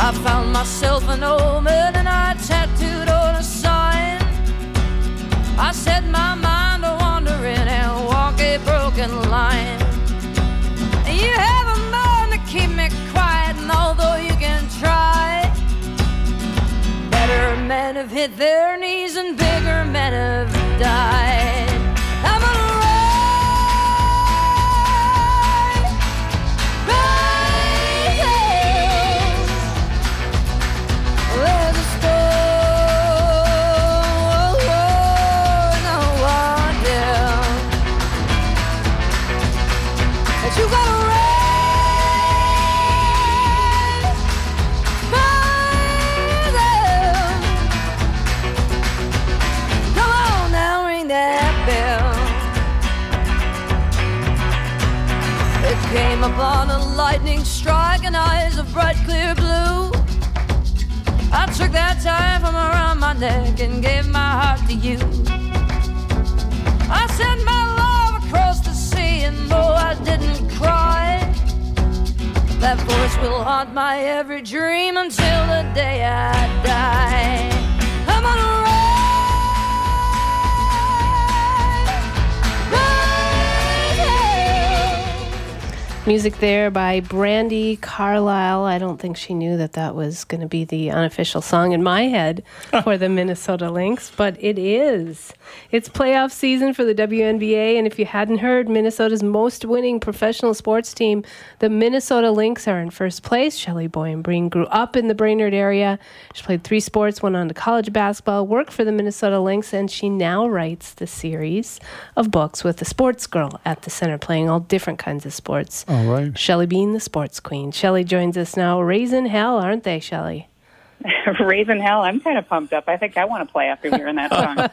I found myself an omen and I tattooed on a sign. I set my mind to wandering and walk a broken line. You have a mind to keep me quiet, and although you can try, better men have hit their knees and bigger men have died. I'm gonna ride, ride down. There's a storm, no one down. But you gotta came upon a lightning strike and eyes of bright clear blue. I took that tie from around my neck and gave my heart to you. I sent my love across the sea, and though I didn't cry, that voice will haunt my every dream until the day I die. I'm on a Music there by Brandi Carlile. I don't think she knew that that was going to be the unofficial song in my head for the Minnesota Lynx, but it is. It's playoff season for the WNBA, and if you hadn't heard, Minnesota's most winning professional sports team, the Minnesota Lynx, are in first place. Shelley Boyen-Breen grew up in the Brainerd area. She played 3 sports, went on to college basketball, worked for the Minnesota Lynx, and she now writes the series of books with the Sports Girl at the center, playing all different kinds of sports. All right. Shelley Bean, the sports queen. Shelley joins us now. Raising hell, aren't they, Shelley? Raising hell. I'm kind of pumped up. I think I want to play after hearing that song.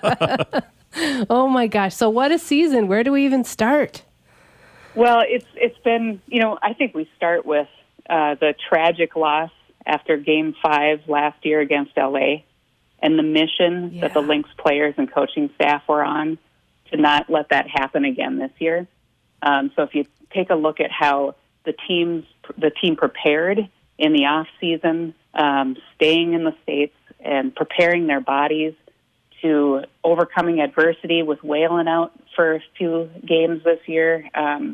Oh, my gosh. So what a season. Where do we even start? Well, it's been, I think we start with the tragic loss after Game 5 last year against L.A. and the mission that the Lynx players and coaching staff were on to not let that happen again this year. So if you take a look at how the team prepared in the off season, staying in the States and preparing their bodies to overcoming adversity with Whalen out for a few games this year.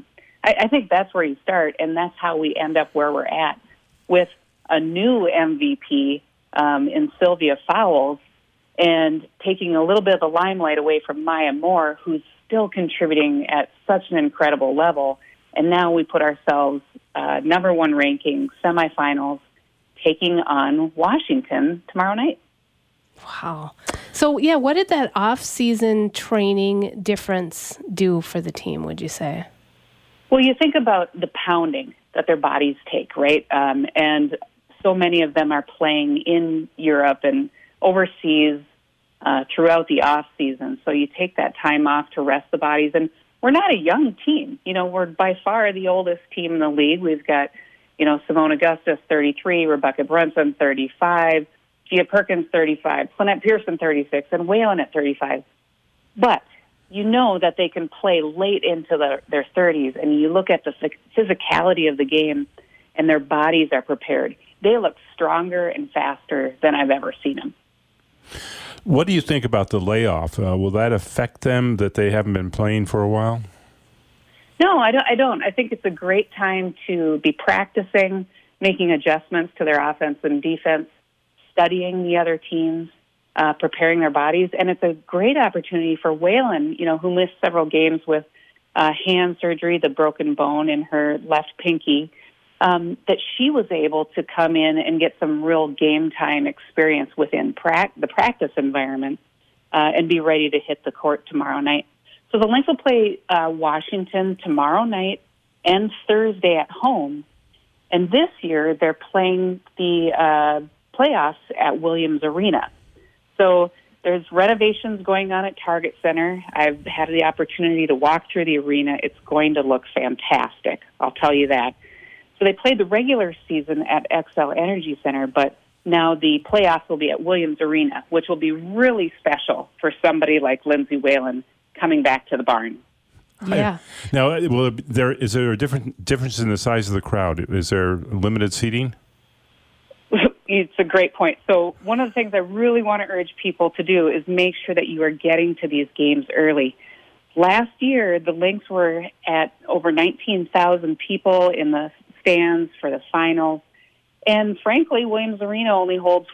I think that's where you start, and that's how we end up where we're at with a new MVP in Sylvia Fowles, and taking a little bit of the limelight away from Maya Moore, who's still contributing at such an incredible level. And now we put ourselves number 1 ranking, semifinals, taking on Washington tomorrow night. Wow. So, what did that off-season training difference do for the team, would you say? Well, you think about the pounding that their bodies take, right? And so many of them are playing in Europe and overseas throughout the off-season. So you take that time off to rest the bodies. And we're not a young team. We're by far the oldest team in the league. We've got, Simone Augustus, 33, Rebecca Brunson, 35, Gia Perkins, 35, Lynette Pearson, 36, and Whalen at 35. But you know that they can play late into their 30s, and you look at the physicality of the game, and their bodies are prepared. They look stronger and faster than I've ever seen them. What do you think about the layoff? Will that affect them that they haven't been playing for a while? No, I don't. I think it's a great time to be practicing, making adjustments to their offense and defense, studying the other teams, preparing their bodies. And it's a great opportunity for Whalen, who missed several games with hand surgery, the broken bone in her left pinky, that she was able to come in and get some real game time experience within the practice environment and be ready to hit the court tomorrow night. So the Lynx will play Washington tomorrow night and Thursday at home. And this year they're playing the playoffs at Williams Arena. So there's renovations going on at Target Center. I've had the opportunity to walk through the arena. It's going to look fantastic, I'll tell you that. So they played the regular season at XL Energy Center, but now the playoffs will be at Williams Arena, which will be really special for somebody like Lindsay Whalen coming back to the barn. Yeah. Now, is there a difference in the size of the crowd? Is there limited seating? It's a great point. So one of the things I really want to urge people to do is make sure that you are getting to these games early. Last year, the Lynx were at over 19,000 people in the stands for the finals. And frankly, Williams Arena only holds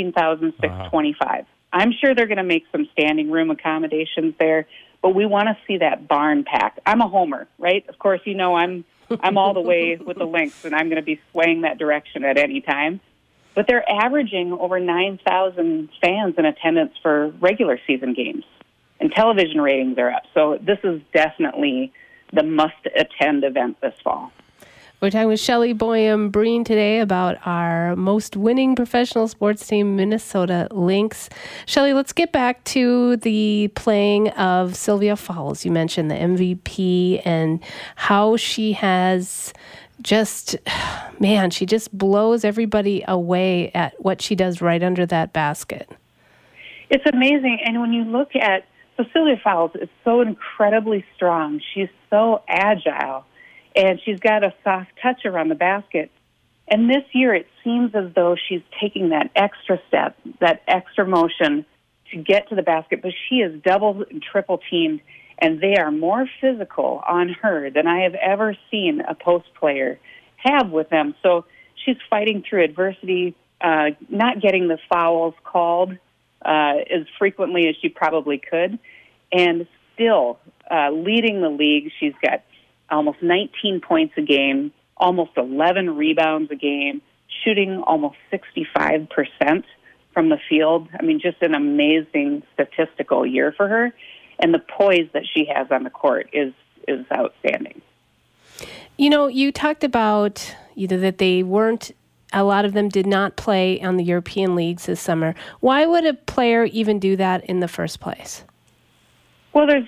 14,625. I'm sure they're going to make some standing room accommodations there, but we want to see that barn packed. I'm a homer, right? Of course, you know I'm all the way with the Lynx, and I'm going to be swaying that direction at any time. But they're averaging over 9,000 fans in attendance for regular season games, and television ratings are up. So this is definitely the must-attend event this fall. We're talking with Shelley Boyum-Breen today about our most winning professional sports team, Minnesota Lynx. Shelley, let's get back to the playing of Sylvia Fowles. You mentioned the MVP and how she has just, man, she just blows everybody away at what she does right under that basket. It's amazing. And when you look at, so Sylvia Fowles is so incredibly strong. She's so agile. And she's got a soft touch around the basket. And this year it seems as though she's taking that extra step, that extra motion to get to the basket. But she is double and triple teamed, and they are more physical on her than I have ever seen a post player have with them. So she's fighting through adversity, not getting the fouls called as frequently as she probably could, and still leading the league. She's got almost 19 points a game, almost 11 rebounds a game, shooting almost 65% from the field. I mean, just an amazing statistical year for her. And the poise that she has on the court is outstanding. You know, you talked about that they weren't, a lot of them did not play on the European leagues this summer. Why would a player even do that in the first place? Well, there's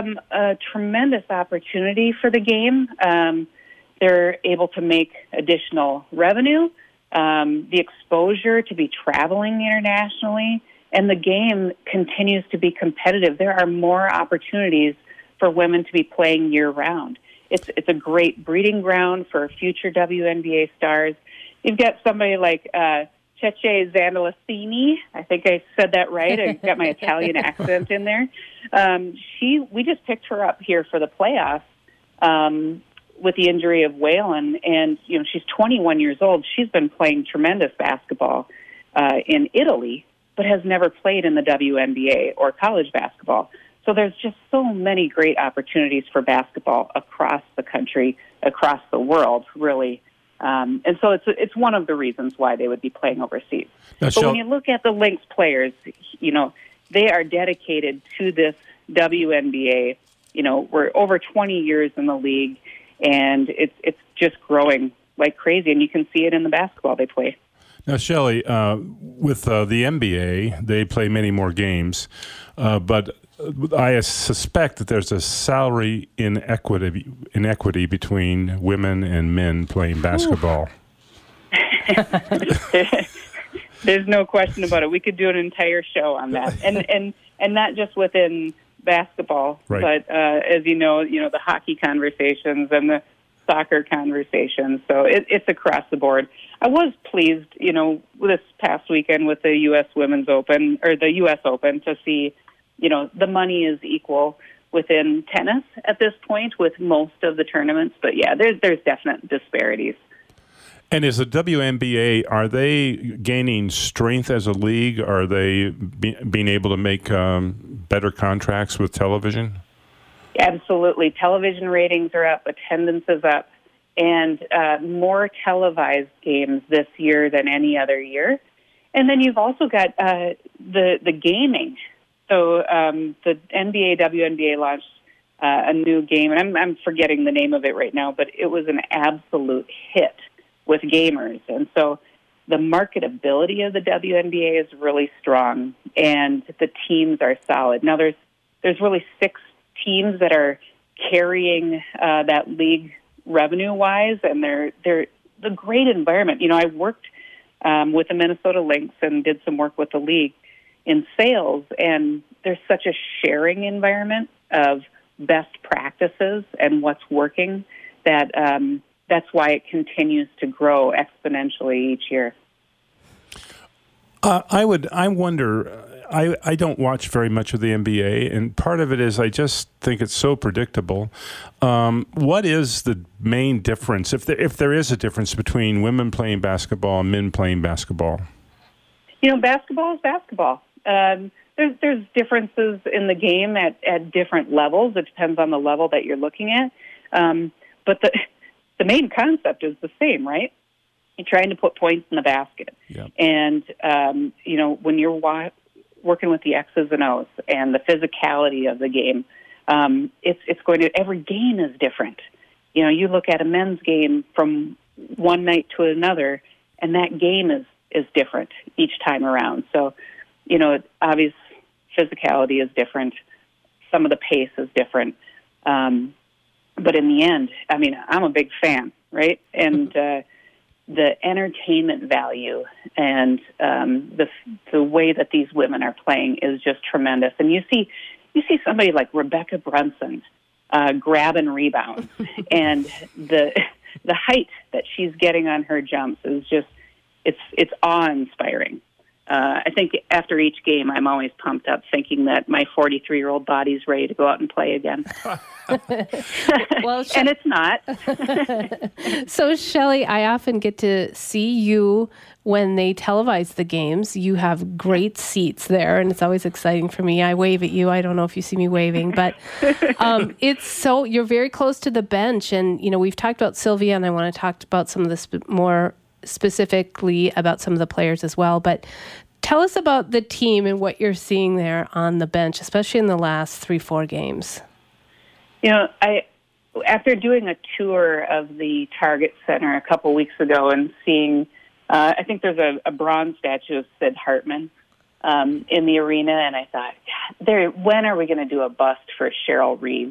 a tremendous opportunity for the game. They're able to make additional revenue, the exposure to be traveling internationally, and the game continues to be competitive. There are more opportunities for women to be playing year-round. It's a great breeding ground for future WNBA stars. You've got somebody like Cece Zandalasini. I think I said that right. I got my Italian accent in there. We just picked her up here for the playoffs with the injury of Whalen, and she's 21 years old. She's been playing tremendous basketball in Italy, but has never played in the WNBA or college basketball. So there's just so many great opportunities for basketball across the country, across the world, really. And so it's one of the reasons why they would be playing overseas. But when you look at the Lynx players, they are dedicated to this WNBA. We're over 20 years in the league, and it's just growing like crazy, and you can see it in the basketball they play. Now, Shelley, with the NBA, they play many more games, but I suspect that there's a salary inequity between women and men playing basketball. There's no question about it. We could do an entire show on that, and not just within basketball, right. But as you know, the hockey conversations and the soccer conversations. So it's across the board. I was pleased, this past weekend with the U.S. Women's Open or the U.S. Open to see. The money is equal within tennis at this point with most of the tournaments. But, yeah, there's definite disparities. And is the WNBA, are they gaining strength as a league? Are they being able to make better contracts with television? Absolutely. Television ratings are up, attendance is up, and more televised games this year than any other year. And then you've also got the gaming. So the NBA, WNBA launched a new game, and I'm forgetting the name of it right now, but it was an absolute hit with gamers. And so the marketability of the WNBA is really strong, and the teams are solid. Now, there's really 6 teams that are carrying that league revenue-wise, and they're the great environment. I worked with the Minnesota Lynx and did some work with the league in sales, and there's such a sharing environment of best practices and what's working that that's why it continues to grow exponentially each year. I wonder. I don't watch very much of the NBA, and part of it is I just think it's so predictable. What is the main difference, if there is a difference, between women playing basketball and men playing basketball? Basketball is basketball. There's differences in the game at different levels. It depends on the level that you're looking at. But the main concept is the same, right? You're trying to put points in the basket. Yep. And, when you're working with the X's and O's and the physicality of the game, every game is different. You look at a men's game from one night to another, and that game is different each time around. So, obvious physicality is different. Some of the pace is different. But in the end, I'm a big fan, right? And the entertainment value and the way that these women are playing is just tremendous. And you see somebody like Rebecca Brunson grabbing rebounds, and the height that she's getting on her jumps is just it's awe-inspiring. I think after each game, I'm always pumped up, thinking that my 43-year-old body's ready to go out and play again. Well, and it's not. So, Shelley, I often get to see you when they televise the games. You have great seats there, and it's always exciting for me. I wave at you. I don't know if you see me waving, but you're very close to the bench. And, we've talked about Sylvia, and I want to talk about some of the more specifically about some of the players as well. But tell us about the team and what you're seeing there on the bench, especially in the last 3-4 games. After doing a tour of the Target Center a couple weeks ago and seeing, I think there's a bronze statue of Sid Hartman in the arena, and I thought, when are we going to do a bust for Cheryl Reeve?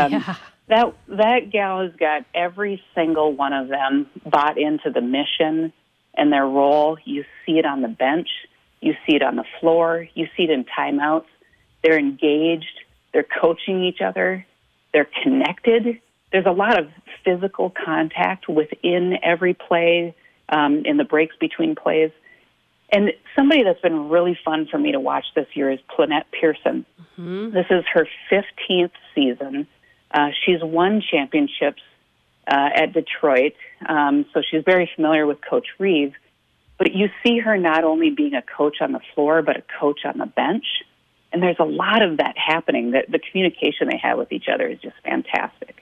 That gal has got every single one of them bought into the mission and their role. You see it on the bench. You see it on the floor. You see it in timeouts. They're engaged. They're coaching each other. They're connected. There's a lot of physical contact within every play, in the breaks between plays. And somebody that's been really fun for me to watch this year is Plannette Pearson. Mm-hmm. This is her 15th season. She's won championships at Detroit, so she's very familiar with Coach Reeve. But you see her not only being a coach on the floor, but a coach on the bench. And there's a lot of that happening. The communication they have with each other is just fantastic.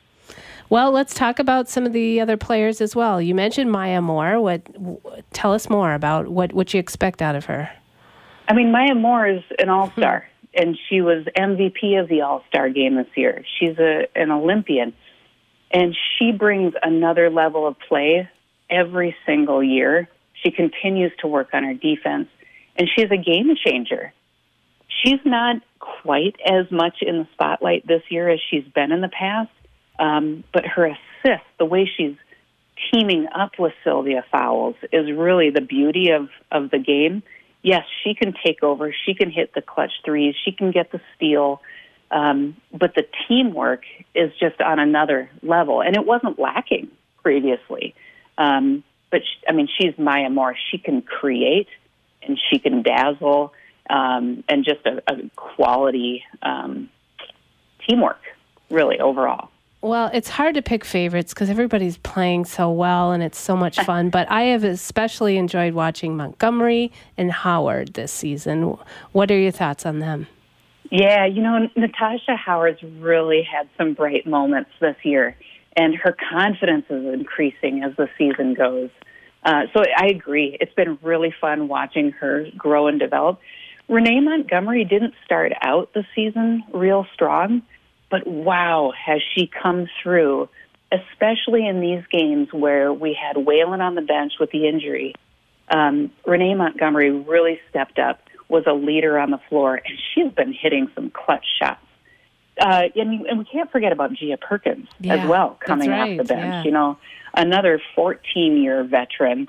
Well, let's talk about some of the other players as well. You mentioned Maya Moore. Tell us more about what you expect out of her. Maya Moore is an all-star, and she was MVP of the all-star game this year. She's an Olympian, and she brings another level of play every single year. She continues to work on her defense, and she's a game changer. She's not quite as much in the spotlight this year as she's been in the past, but her assist, the way she's teaming up with Sylvia Fowles, is really the beauty of the game. Yes, she can take over. She can hit the clutch threes. She can get the steal. But the teamwork is just on another level, and it wasn't lacking previously. But she's Maya Moore. She can create, and she can dazzle, and just a quality teamwork, really, overall. Well, it's hard to pick favorites because everybody's playing so well and it's so much fun. But I have especially enjoyed watching Montgomery and Howard this season. What are your thoughts on them? Yeah, Natasha Howard's really had some bright moments this year, and her confidence is increasing as the season goes. So I agree. It's been really fun watching her grow and develop. Renee Montgomery didn't start out the season real strong, but wow, has she come through, especially in these games where we had Whalen on the bench with the injury. Renee Montgomery really stepped up, was a leader on the floor, and she's been hitting some clutch shots. And we can't forget about Gia Perkins as well, coming off the bench. Yeah. Another 14-year veteran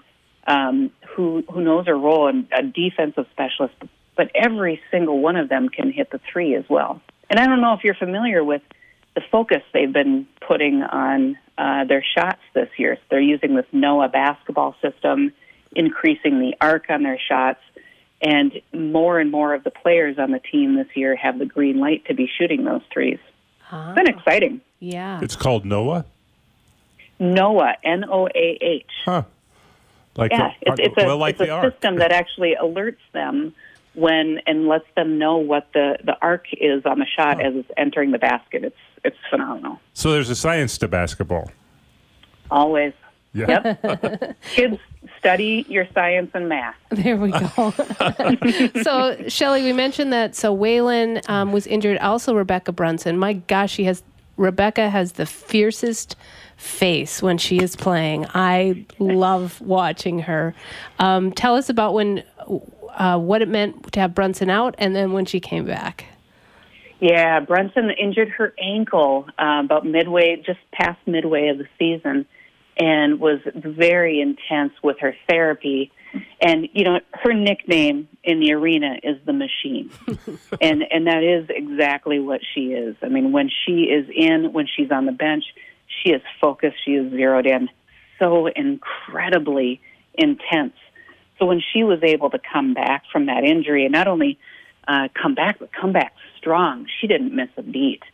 who knows her role, and a defensive specialist, but every single one of them can hit the three as well. And I don't know if you're familiar with the focus they've been putting on their shots this year. So they're using this NOAA basketball system, increasing the arc on their shots. And more of the players on the team this year have the green light to be shooting those threes. It's been exciting. Yeah. It's called NOAA? NOAA, N-O-A-H. Huh. Like Yeah, it's the a Ark. system that actually alerts them and lets them know what the arc is on the shot as it's entering the basket. It's phenomenal. So there's a science to basketball. Always. Yeah. Yep. Kids, study your science and math. There we go. So, Shelley, we mentioned that. So, Waylon was injured. Also, Rebecca Brunson. My gosh, Rebecca has the fiercest face when she is playing. I love watching her. Tell us about what it meant to have Brunson out, and then when she came back. Yeah, Brunson injured her ankle about just past midway of the season, and was very intense with her therapy. And, her nickname in the arena is the Machine. and that is exactly what she is. I mean, when she's on the bench, she is focused, she is zeroed in, so incredibly intense. So when she was able to come back from that injury, and not only come back, but come back strong, she didn't miss a beat.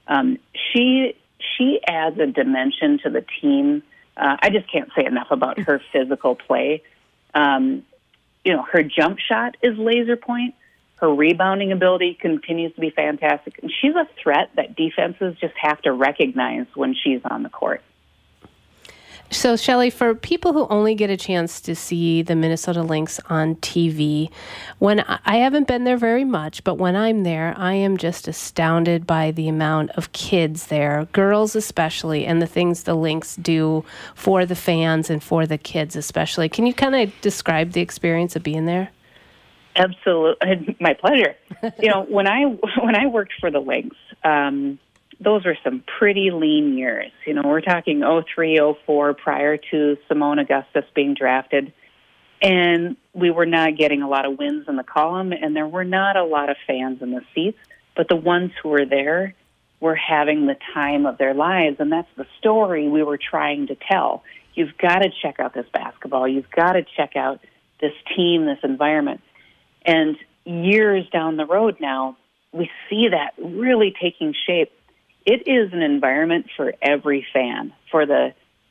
She adds a dimension to the team. I just can't say enough about her physical play. Her jump shot is laser point. Her rebounding ability continues to be fantastic. And she's a threat that defenses just have to recognize when she's on the court. So, Shelley, for people who only get a chance to see the Minnesota Lynx on TV, when I haven't been there very much, but when I'm there, I am just astounded by the amount of kids there, girls especially, and the things the Lynx do for the fans and for the kids especially. Can you kind of describe the experience of being there? Absolutely. My pleasure. When I worked for the Lynx, those were some pretty lean years. We're talking 03, 04, prior to Simone Augustus being drafted. And we were not getting a lot of wins in the column, and there were not a lot of fans in the seats. But the ones who were there were having the time of their lives, and that's the story we were trying to tell. You've got to check out this basketball. You've got to check out this team, this environment. And years down the road now, we see that really taking shape. It is an environment for every fan, for the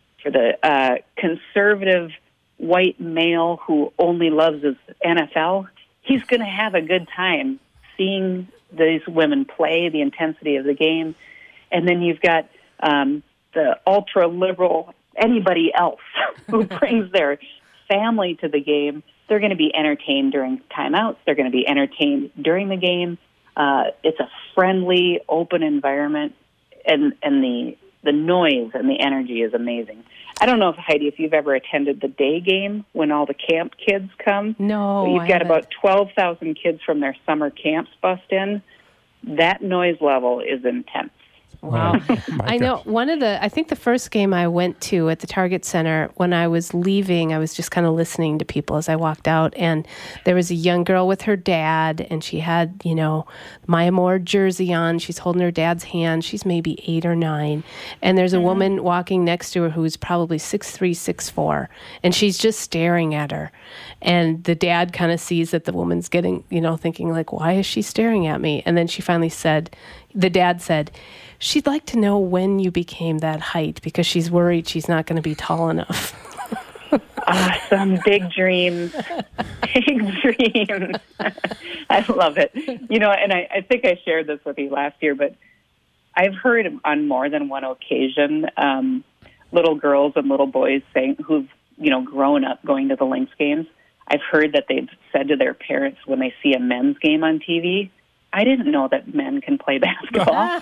conservative white male who only loves his NFL. He's going to have a good time seeing these women play, the intensity of the game. And then you've got the ultra-liberal, anybody else who brings their family to the game. They're going to be entertained during timeouts. They're going to be entertained during the game. It's a friendly, open environment. And the noise and the energy is amazing. I don't know if you've ever attended the day game when all the camp kids come. No, but you've got about 12,000 kids from their summer camps bust in. That noise level is intense. Wow. I know I think the first game I went to at the Target Center, when I was leaving, I was just kind of listening to people as I walked out, and there was a young girl with her dad, and she had, Maya Moore jersey on. She's holding her dad's hand. She's maybe 8 or 9. And there's a woman walking next to her who's probably 6'3", 6'4", and she's just staring at her. And the dad kind of sees that the woman's getting, thinking like, why is she staring at me? And then she finally the dad said, she'd like to know when you became that height because she's worried she's not going to be tall enough. Awesome. Big dreams. Big dreams. I love it. And I think I shared this with you last year, but I've heard on more than one occasion little girls and little boys who've grown up going to the Lynx games. I've heard that they've said to their parents when they see a men's game on TV, I didn't know that men can play basketball.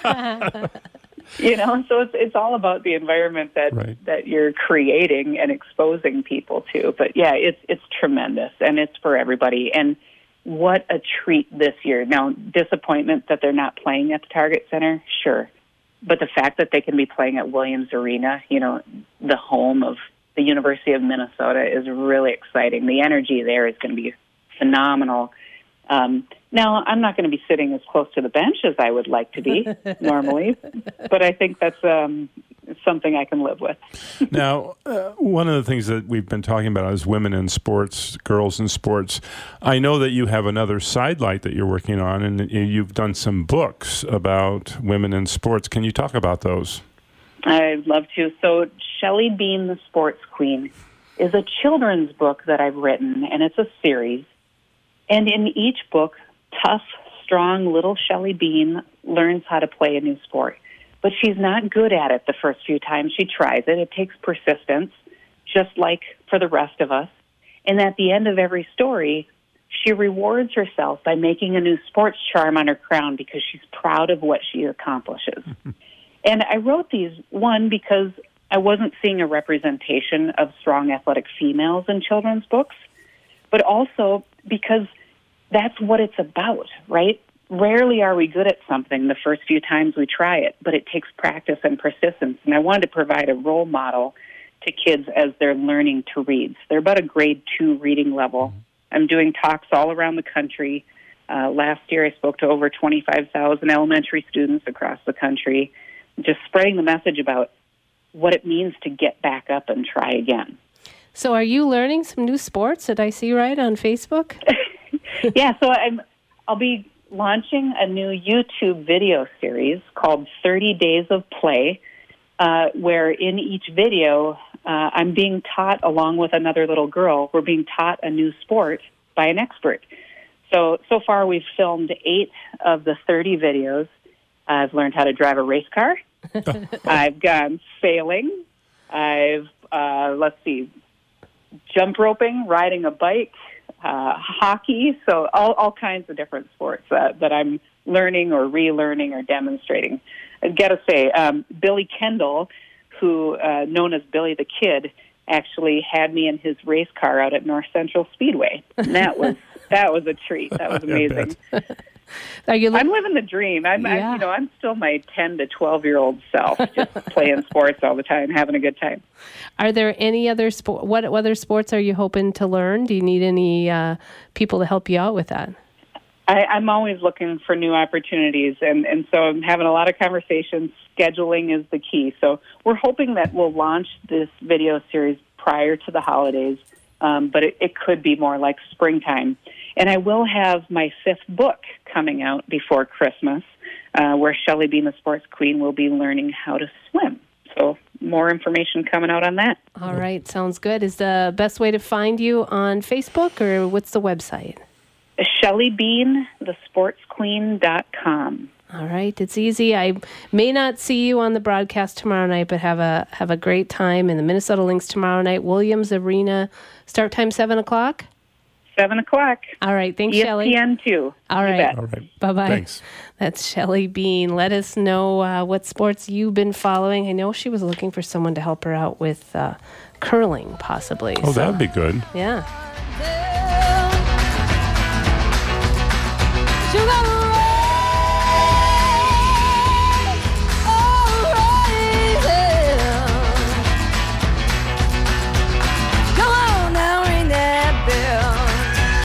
So it's all about the environment that you're creating and exposing people to. But yeah, it's tremendous, and it's for everybody. And what a treat this year. Now, disappointment that they're not playing at the Target Center, sure. But the fact that they can be playing at Williams Arena, the home of the University of Minnesota, is really exciting. The energy there is going to be phenomenal. Now, I'm not going to be sitting as close to the bench as I would like to be normally, but I think that's it's something I can live with. Now, one of the things that we've been talking about is women in sports, girls in sports. I know that you have another sidelight that you're working on, and you've done some books about women in sports. Can you talk about those? I'd love to. So Shelly Bean, the Sports Queen, is a children's book that I've written, and it's a series. And in each book, tough, strong little Shelly Bean learns how to play a new sport. But she's not good at it the first few times she tries it. It takes persistence, just like for the rest of us. And at the end of every story, she rewards herself by making a new sports charm on her crown because she's proud of what she accomplishes. And I wrote these, one, because I wasn't seeing a representation of strong athletic females in children's books, but also because that's what it's about, right? Rarely are we good at something the first few times we try it, but it takes practice and persistence. And I wanted to provide a role model to kids as they're learning to read. So they're about a grade 2 reading level. I'm doing talks all around the country. Last year I spoke to over 25,000 elementary students across the country, just spreading the message about what it means to get back up and try again. So are you learning some new sports? Did I see right on Facebook? Yeah, so I'll be launching a new YouTube video series called 30 Days of Play, where in each video I'm being taught, along with another little girl, we're being taught a new sport by an expert. So far we've filmed 8 of the 30 videos. I've learned how to drive a race car. I've gone sailing. I've, jump roping, riding a bike, hockey, so all kinds of different sports that I'm learning or relearning or demonstrating. I've got to say, Billy Kendall, who known as Billy the Kid, actually had me in his race car out at North Central Speedway. And that was a treat. That was amazing. I'm living the dream. I'm still my 10 to 12-year-old self, just playing sports all the time, having a good time. Are there any other what other sports are you hoping to learn? Do you need any people to help you out with that? I'm always looking for new opportunities, and so I'm having a lot of conversations. Scheduling is the key. So we're hoping that we'll launch this video series prior to the holidays, but it could be more like springtime. And I will have my 5th book coming out before Christmas, where Shelly Bean, the Sports Queen, will be learning how to swim. So more information coming out on that. All right, sounds good. Is the best way to find you on Facebook, or what's the website? ShellyBeanTheSportsQueen.com. All right, it's easy. I may not see you on the broadcast tomorrow night, but have a great time in the Minnesota Lynx tomorrow night. Williams Arena, start time 7 o'clock? 7 o'clock. All right, thanks, Shelly. ESPN 2. All right. Bye-bye. Thanks. That's Shelly Bean. Let us know what sports you've been following. I know she was looking for someone to help her out with curling, possibly. Oh, that would be good. Yeah. Sugar